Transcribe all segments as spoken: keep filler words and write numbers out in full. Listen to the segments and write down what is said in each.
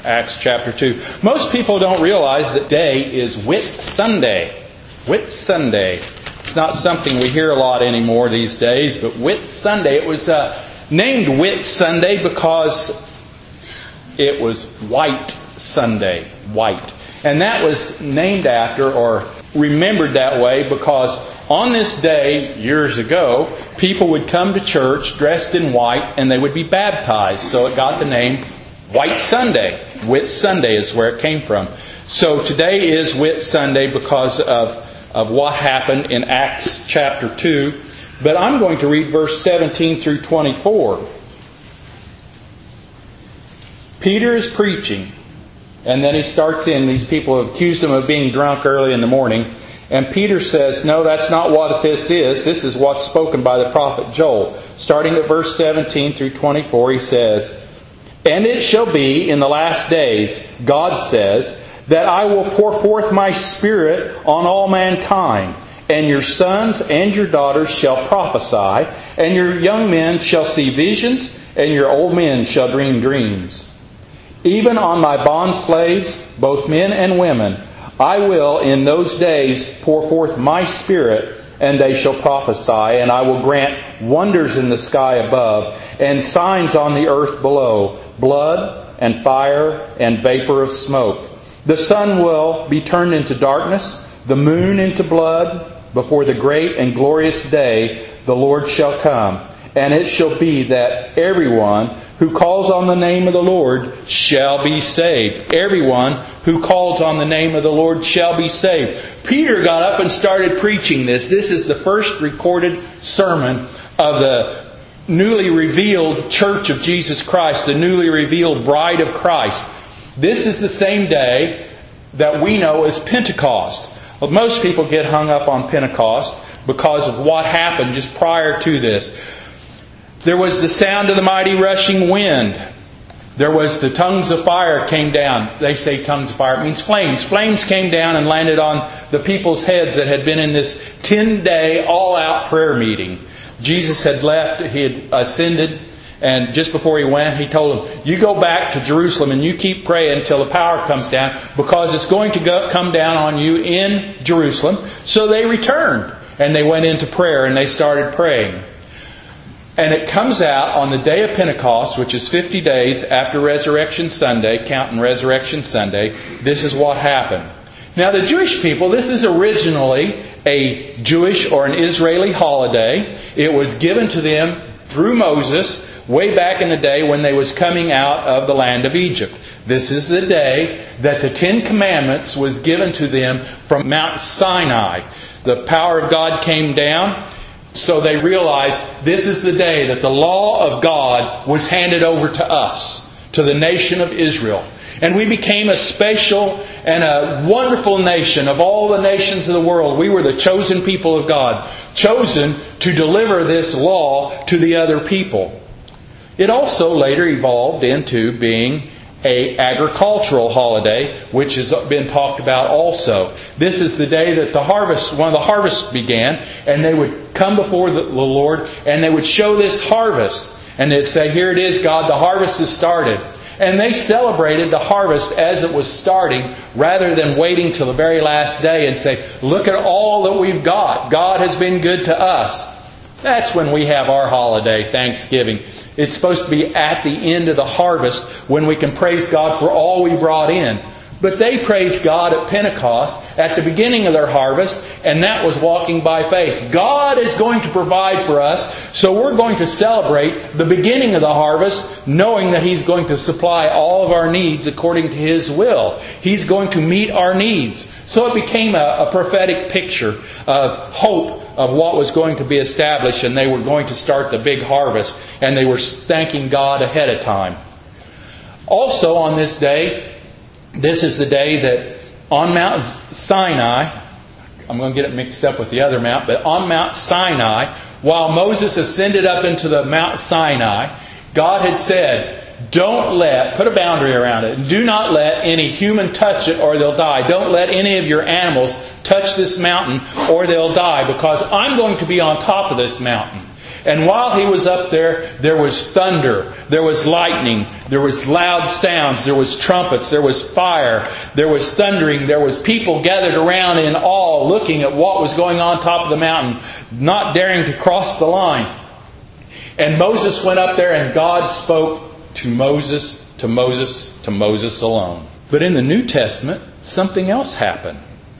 Acts chapter two. Most people don't realize that today is Whit Sunday. Whit Sunday. It's not something we hear a lot anymore these days, but Whit Sunday. It was uh, named Whit Sunday because it was White Sunday. White. And that was named after or remembered that way because on this day, years ago, people would come to church dressed in white and they would be baptized. So it got the name White Sunday. Whit Sunday is where it came from. So today is Whit Sunday because of, of what happened in Acts chapter two. But I'm going to read verse seventeen through twenty-four. Peter is preaching. And then he starts in, these people have accused him of being drunk early in the morning. And Peter says, no, that's not what this is. This is what's spoken by the prophet Joel. Starting at verse seventeen through twenty-four, he says, "And it shall be in the last days, God says, that I will pour forth my Spirit on all mankind. And your sons and your daughters shall prophesy, and your young men shall see visions, and your old men shall dream dreams. Even on my bondslaves, both men and women, I will in those days pour forth my Spirit, and they shall prophesy, and I will grant wonders in the sky above, and signs on the earth below, blood and fire and vapor of smoke. The sun will be turned into darkness, the moon into blood, before the great and glorious day the Lord shall come. And it shall be that everyone who calls on the name of the Lord shall be saved." Everyone who calls on the name of the Lord shall be saved. Peter got up and started preaching this. This is the first recorded sermon of the newly revealed Church of Jesus Christ, the newly revealed Bride of Christ. This is the same day that we know as Pentecost. Well, most people get hung up on Pentecost because of what happened just prior to this. There was the sound of the mighty rushing wind. There was the tongues of fire came down. They say tongues of fire. It means flames. Flames came down and landed on the people's heads that had been in this ten-day all-out prayer meeting. Jesus had left. He had ascended. And just before He went, He told them, you go back to Jerusalem and you keep praying until the power comes down because it's going to go, come down on you in Jerusalem. So they returned and they went into prayer and they started praying. And it comes out on the day of Pentecost, which is fifty days after Resurrection Sunday, counting Resurrection Sunday. This is what happened. Now the Jewish people, this is originally a Jewish or an Israeli holiday. It was given to them through Moses way back in the day when they was coming out of the land of Egypt. This is the day that the Ten Commandments was given to them from Mount Sinai. The power of God came down. So they realized this is the day that the law of God was handed over to us, to the nation of Israel. And we became a special and a wonderful nation of all the nations of the world. We were the chosen people of God, chosen to deliver this law to the other people. It also later evolved into being an agricultural holiday, which has been talked about also. This is the day that the harvest, one of the harvests began, and they would come before the Lord and they would show this harvest. And they'd say, here it is, God, the harvest has started. And they celebrated the harvest as it was starting rather than waiting till the very last day and say, look at all that we've got. God has been good to us. That's when we have our holiday, Thanksgiving. It's supposed to be at the end of the harvest when we can praise God for all we brought in. But they praised God at Pentecost at the beginning of their harvest, and that was walking by faith. God is going to provide for us, so we're going to celebrate the beginning of the harvest, knowing that He's going to supply all of our needs according to His will. He's going to meet our needs. So it became a, a prophetic picture of hope of what was going to be established, and they were going to start the big harvest, and they were thanking God ahead of time. Also on this day, this is the day that on Mount Sinai, I'm going to get it mixed up with the other mount, but on Mount Sinai, while Moses ascended up into the Mount Sinai, God had said, don't let, put a boundary around it, do not let any human touch it or they'll die. Don't let any of your animals touch this mountain or they'll die because I'm going to be on top of this mountain. And while he was up there, there was thunder, there was lightning, there was loud sounds, there was trumpets, there was fire, there was thundering, there was people gathered around in awe looking at what was going on top of the mountain, not daring to cross the line. And Moses went up there and God spoke to Moses, to Moses, to Moses alone. But in the New Testament, something else happened.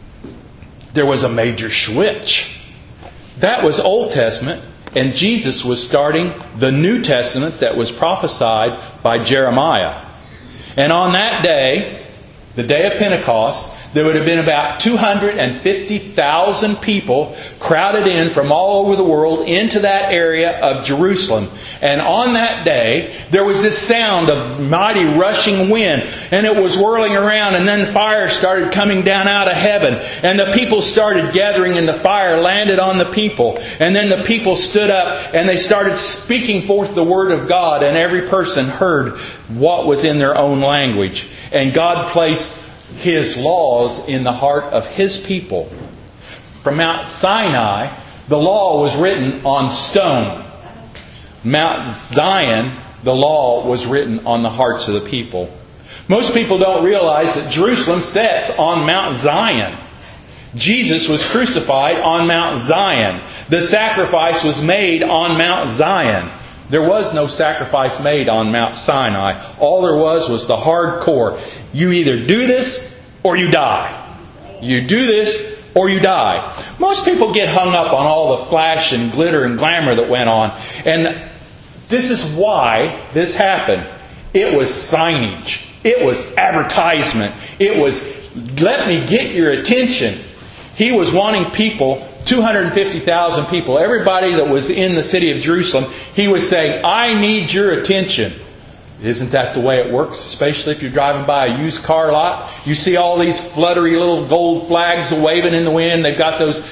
There was a major switch. That was Old Testament, and Jesus was starting the New Testament that was prophesied by Jeremiah. And on that day, the day of Pentecost, there would have been about two hundred fifty thousand people crowded in from all over the world into that area of Jerusalem. And on that day, there was this sound of mighty rushing wind, and it was whirling around, and then fire started coming down out of heaven. And the people started gathering, and the fire landed on the people. And then the people stood up, and they started speaking forth the Word of God, and every person heard what was in their own language. And God placed His laws in the heart of His people. From Mount Sinai, the law was written on stone. Mount Zion, the law was written on the hearts of the people. Most people don't realize that Jerusalem sits on Mount Zion. Jesus was crucified on Mount Zion. The sacrifice was made on Mount Zion. There was no sacrifice made on Mount Sinai. All there was was the hard core. You either do this or you die. You do this or you die. Most people get hung up on all the flash and glitter and glamour that went on. And this is why this happened. It was signage. It was advertisement. It was, let me get your attention. He was wanting people, two hundred fifty thousand people, everybody that was in the city of Jerusalem, he was saying, I need your attention. Isn't that the way it works? Especially if you're driving by a used car lot. You see all these fluttery little gold flags waving in the wind. They've got those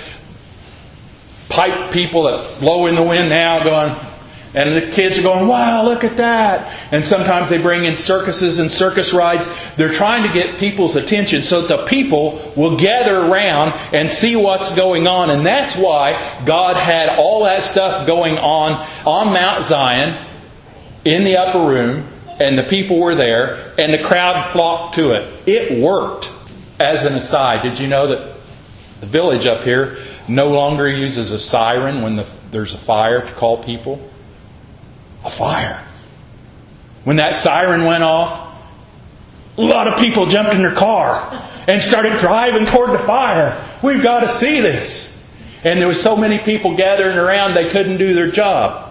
pipe people that blow in the wind now going, and the kids are going, wow, look at that. And sometimes they bring in circuses and circus rides. They're trying to get people's attention so that the people will gather around and see what's going on. And that's why God had all that stuff going on on Mount Zion in the upper room. And the people were there, and the crowd flocked to it. It worked. As an aside, did you know that the village up here no longer uses a siren when the, there's a fire to call people? A fire. When that siren went off, a lot of people jumped in their car and started driving toward the fire. We've got to see this. And there was so many people gathering around they couldn't do their job.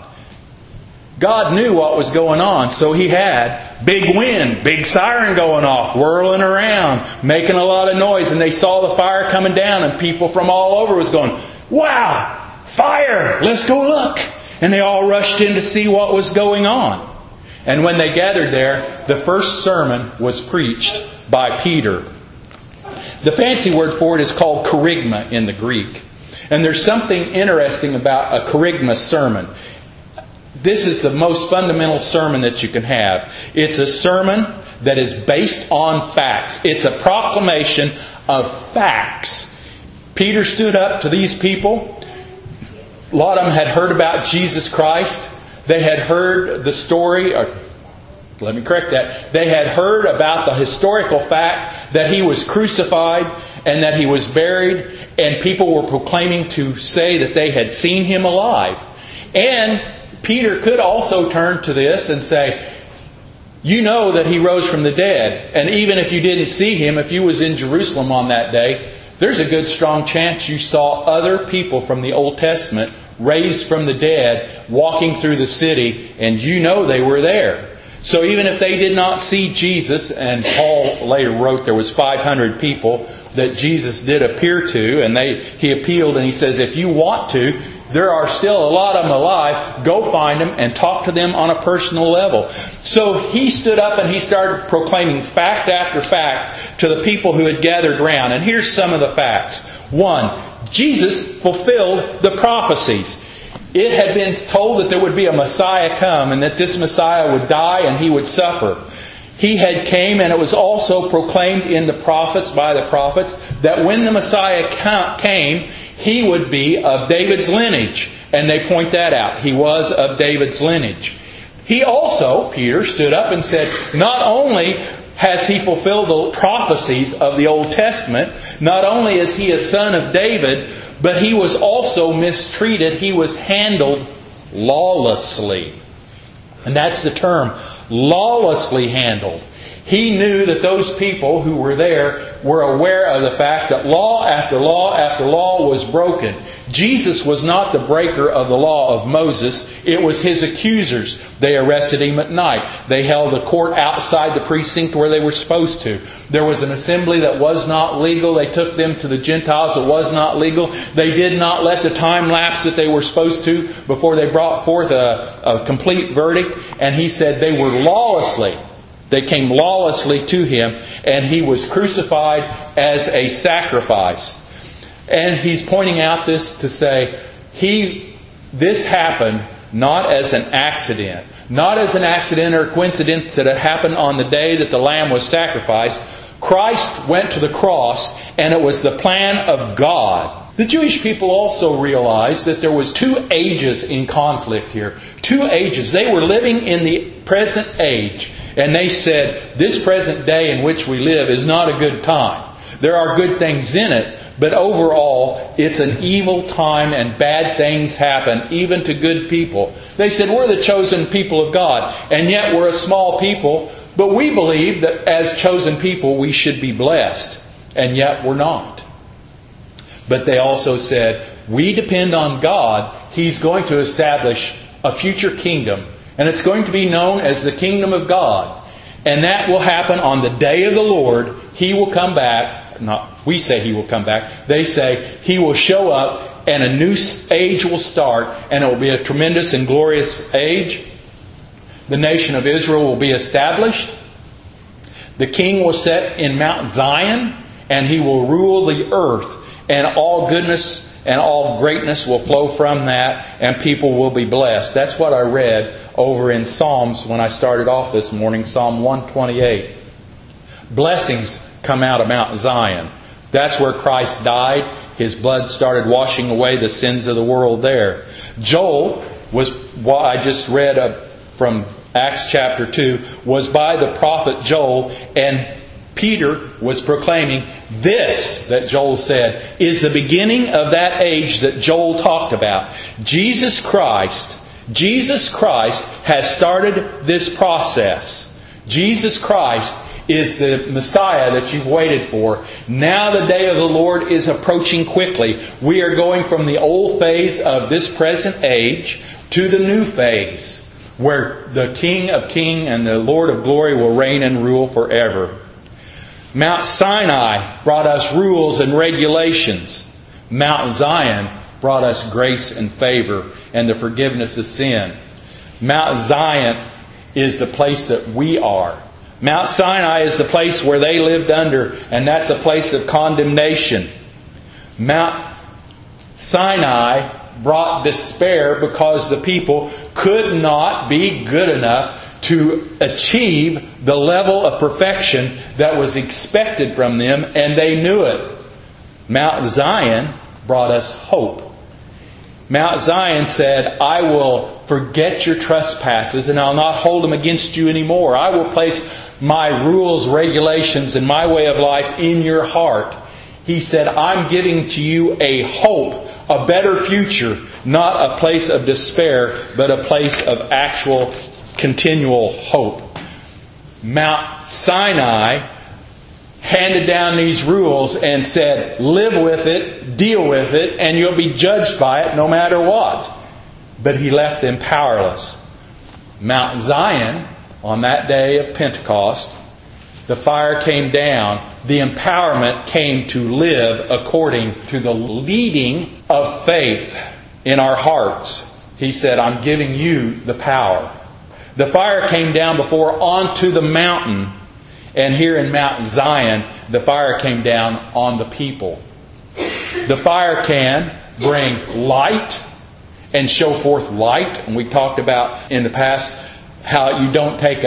God knew what was going on, so He had big wind, big siren going off, whirling around, making a lot of noise. And they saw the fire coming down, and people from all over was going, wow, fire, let's go look. And they all rushed in to see what was going on. And when they gathered there, the first sermon was preached by Peter. The fancy word for it is called kerygma in the Greek. And there's something interesting about a kerygma sermon. This is the most fundamental sermon that you can have. It's a sermon that is based on facts. It's a proclamation of facts. Peter stood up to these people. A lot of them had heard about Jesus Christ. They had heard the story, or let me correct that. They had heard about the historical fact that He was crucified and that He was buried. And people were proclaiming to say that they had seen Him alive. And Peter could also turn to this and say, you know that He rose from the dead. And even if you didn't see Him, if you was in Jerusalem on that day, there's a good strong chance you saw other people from the Old Testament raised from the dead walking through the city, and you know they were there. So even if they did not see Jesus, and Paul later wrote there was five hundred people that Jesus did appear to, and they he appealed and he says, if you want to, there are still a lot of them alive. Go find them and talk to them on a personal level. So he stood up and he started proclaiming fact after fact to the people who had gathered around. And here's some of the facts. One, Jesus fulfilled the prophecies. It had been told that there would be a Messiah come and that this Messiah would die and He would suffer. He had came, and it was also proclaimed in the prophets, by the prophets, that when the Messiah came, He would be of David's lineage. And they point that out. He was of David's lineage. He also, Peter, stood up and said, not only has he fulfilled the prophecies of the Old Testament, not only is he a son of David, but he was also mistreated. He was handled lawlessly. And that's the term, lawlessly handled. He knew that those people who were there were aware of the fact that law after law after law was broken. Jesus was not the breaker of the law of Moses. It was his accusers. They arrested him at night. They held a court outside the precinct where they were supposed to. There was an assembly that was not legal. They took them to the Gentiles. It was not legal. They did not let the time lapse that they were supposed to before they brought forth a, a complete verdict. And he said they were lawlessly. They came lawlessly to him, and he was crucified as a sacrifice. And he's pointing out this to say, he, this happened not as an accident. Not as an accident or coincidence that it happened on the day that the Lamb was sacrificed. Christ went to the cross, and it was the plan of God. The Jewish people also realized that there was two ages in conflict here. Two ages. They were living in the present age. And they said, this present day in which we live is not a good time. There are good things in it, but overall, it's an evil time and bad things happen, even to good people. They said, we're the chosen people of God, and yet we're a small people, but we believe that as chosen people we should be blessed, and yet we're not. But they also said, we depend on God. He's going to establish a future kingdom, and it's going to be known as the kingdom of God. And that will happen on the day of the Lord. He will come back. Not we say He will come back. They say He will show up and a new age will start. And it will be a tremendous and glorious age. The nation of Israel will be established. The king will sit in Mount Zion. And he will rule the earth. And all goodness and all greatness will flow from that, and people will be blessed. That's what I read over in Psalms when I started off this morning, Psalm one twenty-eight. Blessings come out of Mount Zion. That's where Christ died. His blood started washing away the sins of the world there. Joel was, what I just read from Acts chapter two, was by the prophet Joel, and Peter was proclaiming this that Joel said is the beginning of that age that Joel talked about. Jesus Christ, Jesus Christ has started this process. Jesus Christ is the Messiah that you've waited for. Now the day of the Lord is approaching quickly. We are going from the old phase of this present age to the new phase, where the King of Kings and the Lord of Glory will reign and rule forever. Mount Sinai brought us rules and regulations. Mount Zion brought us grace and favor and the forgiveness of sin. Mount Zion is the place that we are. Mount Sinai is the place where they lived under, and that's a place of condemnation. Mount Sinai brought despair because the people could not be good enough to achieve the level of perfection that was expected from them, and they knew it. Mount Zion brought us hope. Mount Zion said, I will forget your trespasses and I'll not hold them against you anymore. I will place my rules, regulations, and my way of life in your heart. He said, I'm giving to you a hope, a better future, not a place of despair, but a place of actual continual hope. Mount Sinai handed down these rules and said, live with it, deal with it, and you'll be judged by it no matter what. But He left them powerless. Mount Zion, on that day of Pentecost, the fire came down. The empowerment came to live according to the leading of faith in our hearts. He said, I'm giving you the power. The fire came down before onto the mountain. And here in Mount Zion, the fire came down on the people. The fire can bring light and show forth light. And we talked about in the past how you don't take a,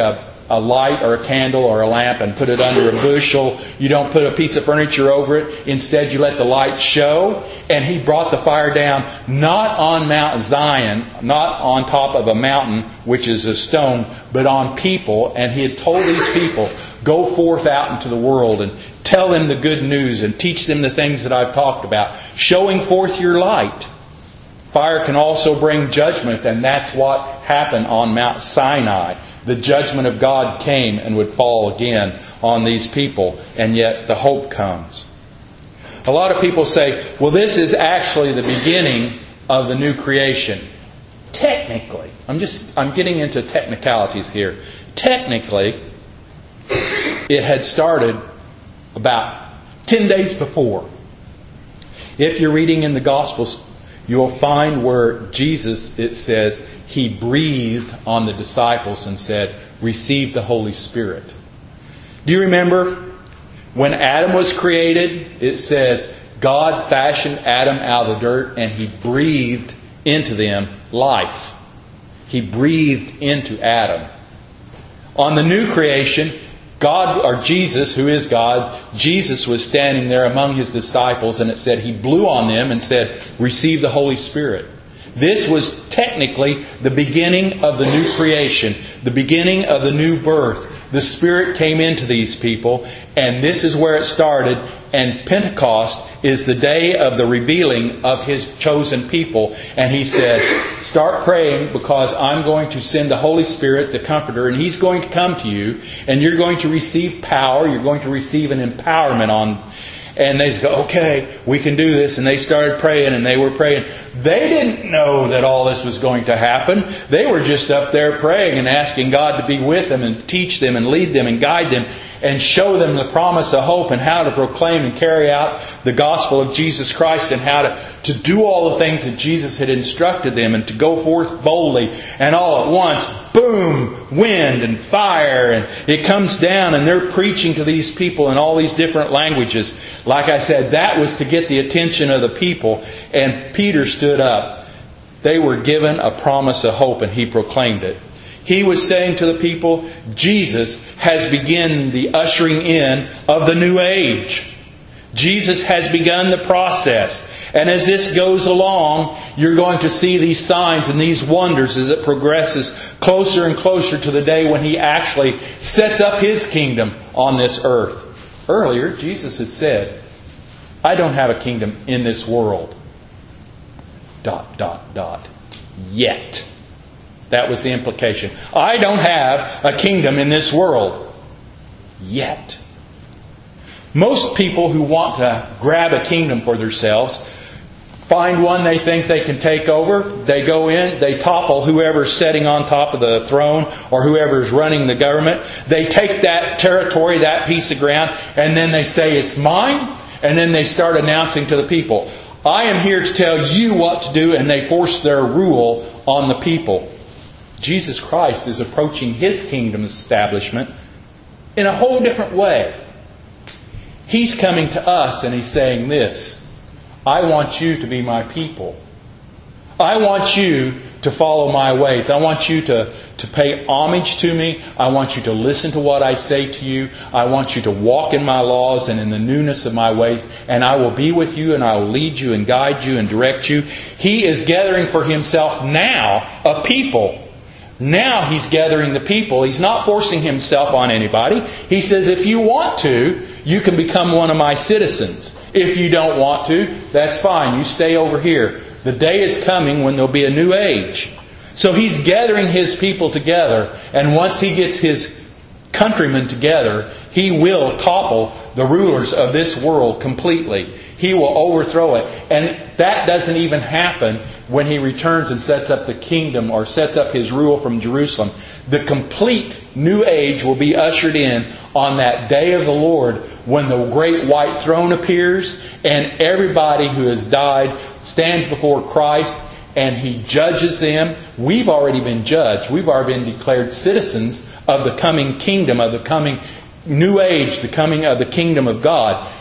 a light or a candle or a lamp and put it under a bushel. You don't put a piece of furniture over it. Instead, you let the light show. And He brought the fire down not on Mount Zion, not on top of a mountain, which is a stone, but on people. And He had told these people, go forth out into the world and tell them the good news and teach them the things that I've talked about, showing forth your light. Fire can also bring judgment, and that's what happened on Mount Sinai. The judgment of God came and would fall again on these people, and yet the hope comes. A lot of people say, well, this is actually the beginning of the new creation. Technically, I'm just I'm getting into technicalities here. Technically, it had started about ten days before. If you're reading in the Gospels, you'll find where Jesus, it says, He breathed on the disciples and said, receive the Holy Spirit. Do you remember when Adam was created? It says, God fashioned Adam out of the dirt and He breathed into them life. He breathed into Adam. On the new creation, God, or Jesus, who is God, Jesus was standing there among His disciples, and it said He blew on them and said, receive the Holy Spirit. This was technically the beginning of the new creation, the beginning of the new birth. The Spirit came into these people, and this is where it started. And Pentecost is the day of the revealing of His chosen people. And He said, start praying, because I'm going to send the Holy Spirit, the Comforter, and He's going to come to you, and you're going to receive power. You're going to receive an empowerment on. And they go, okay, we can do this. And they started praying, and they were praying. They didn't know that all this was going to happen. They were just up there praying and asking God to be with them and teach them and lead them and guide them and show them the promise of hope and how to proclaim and carry out the gospel of Jesus Christ and how to, to do all the things that Jesus had instructed them and to go forth boldly. And all at once, boom, wind and fire, and it comes down, and they're preaching to these people in all these different languages. Like I said, that was to get the attention of the people. And Peter stood up. They were given a promise of hope, and he proclaimed it. He was saying to the people, Jesus has begun the ushering in of the new age. Jesus has begun the process. And as this goes along, you're going to see these signs and these wonders as it progresses closer and closer to the day when He actually sets up His kingdom on this earth. Earlier, Jesus had said, I don't have a kingdom in this world. Dot, dot, dot. Yet. That was the implication. I don't have a kingdom in this world. Yet. Most people who want to grab a kingdom for themselves find one they think they can take over. They go in, they topple whoever's sitting on top of the throne or whoever's running the government. They take that territory, that piece of ground, and then they say, it's mine. And then they start announcing to the people, I am here to tell you what to do, and they force their rule on the people. Jesus Christ is approaching His kingdom establishment in a whole different way. He's coming to us and He's saying this, I want you to be my people. I want you to follow my ways. I want you to, to pay homage to me. I want you to listen to what I say to you. I want you to walk in my laws and in the newness of my ways. And I will be with you, and I will lead you and guide you and direct you. He is gathering for Himself now a people. Now He's gathering the people. He's not forcing Himself on anybody. He says, if you want to, you can become one of my citizens. If you don't want to, that's fine. You stay over here. The day is coming when there'll be a new age. So He's gathering His people together. And once He gets His countrymen together, He will topple the rulers of this world completely. He will overthrow it. And that doesn't even happen when He returns and sets up the kingdom or sets up His rule from Jerusalem. The complete new age will be ushered in on that day of the Lord when the great white throne appears and everybody who has died stands before Christ and He judges them. We've already been judged. We've already been declared citizens of the coming kingdom, of the coming new age, the coming of the kingdom of God.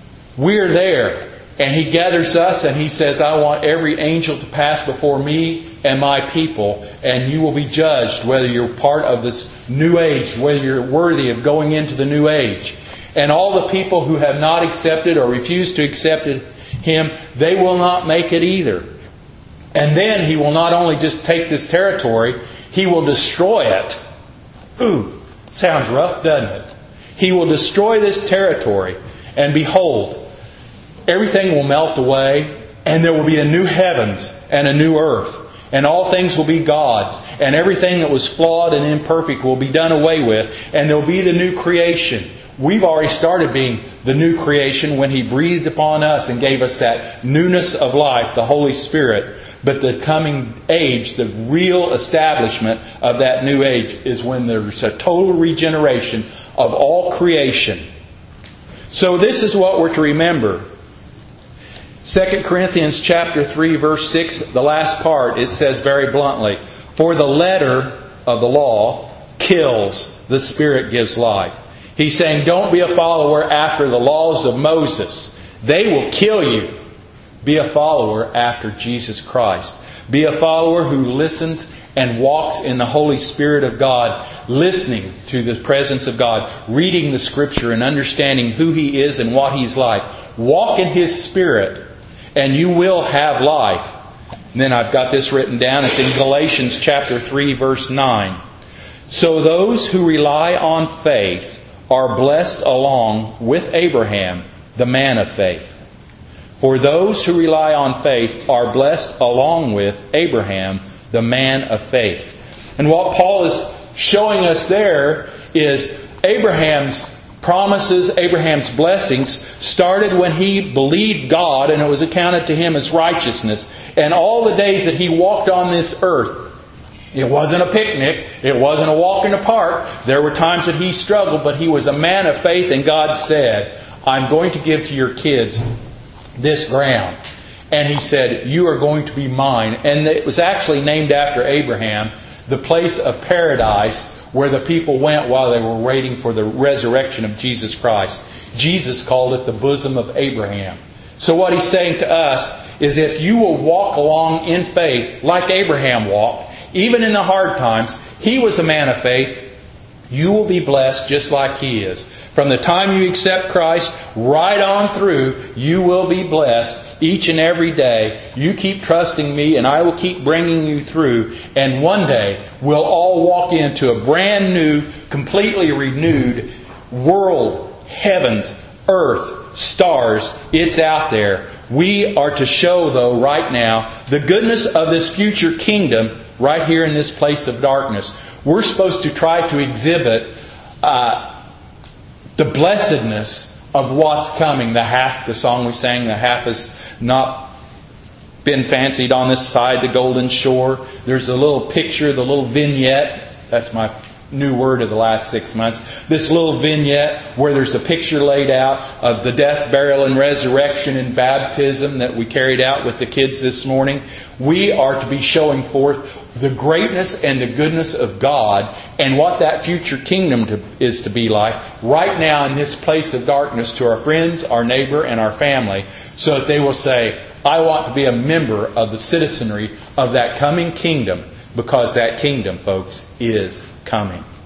We're there. And He gathers us and He says, I want every angel to pass before me and my people, and you will be judged whether you're part of this new age, whether you're worthy of going into the new age. And all the people who have not accepted or refused to accept Him, they will not make it either. And then He will not only just take this territory, He will destroy it. Ooh, sounds rough, doesn't it? He will destroy this territory, and behold, everything will melt away, and there will be a new heavens and a new earth. And all things will be God's. And everything that was flawed and imperfect will be done away with. And there will be the new creation. We've already started being the new creation when He breathed upon us and gave us that newness of life, the Holy Spirit. But the coming age, the real establishment of that new age, is when there's a total regeneration of all creation. So this is what we're to remember. Second Corinthians chapter three, verse six, the last part, it says very bluntly, "For the letter of the law kills, the Spirit gives life." He's saying, don't be a follower after the laws of Moses. They will kill you. Be a follower after Jesus Christ. Be a follower who listens and walks in the Holy Spirit of God, listening to the presence of God, reading the Scripture and understanding who He is and what He's like. Walk in His Spirit, and you will have life. And then I've got this written down. It's in Galatians chapter three, verse nine. "So those who rely on faith are blessed along with Abraham, the man of faith." For those who rely on faith are blessed along with Abraham, the man of faith. And what Paul is showing us there is Abraham's promises, Abraham's blessings started when he believed God and it was accounted to him as righteousness. And all the days that he walked on this earth, it wasn't a picnic. It wasn't a walk in the park. There were times that he struggled, but he was a man of faith, and God said, "I'm going to give to your kids this ground." And He said, "You are going to be mine." And it was actually named after Abraham, the place of paradise where the people went while they were waiting for the resurrection of Jesus Christ. Jesus called it the bosom of Abraham. So what He's saying to us is, if you will walk along in faith like Abraham walked, even in the hard times, he was a man of faith, you will be blessed just like he is. From the time you accept Christ, right on through, you will be blessed each and every day. You keep trusting me and I will keep bringing you through. And one day, we'll all walk into a brand new, completely renewed world, heavens, earth, stars. It's out there. We are to show, though, right now, the goodness of this future kingdom right here in this place of darkness. We're supposed to try to exhibit uh, the blessedness of what's coming. The half, the song we sang, the half has not been fancied on this side, the golden shore. There's a little picture, the little vignette. That's my new word of the last six months. This little vignette where there's a picture laid out of the death, burial, and resurrection and baptism that we carried out with the kids this morning. We are to be showing forth the greatness and the goodness of God and what that future kingdom to, is to be like right now in this place of darkness to our friends, our neighbor, and our family, so that they will say, "I want to be a member of the citizenry of that coming kingdom," because that kingdom, folks, is coming.